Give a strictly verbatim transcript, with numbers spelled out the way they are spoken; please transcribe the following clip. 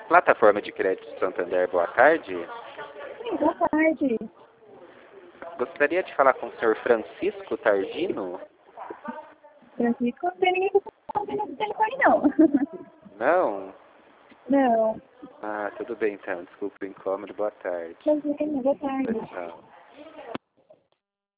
Plataforma de Crédito Santander, boa tarde. Sim, boa tarde. Gostaria de falar com o senhor Francisco Tardino? Francisco, não tem ninguém no telefone, não. Não? Não. Ah, tudo bem então. Desculpa o incômodo. Boa tarde. Imagina, boa tarde. Tchau.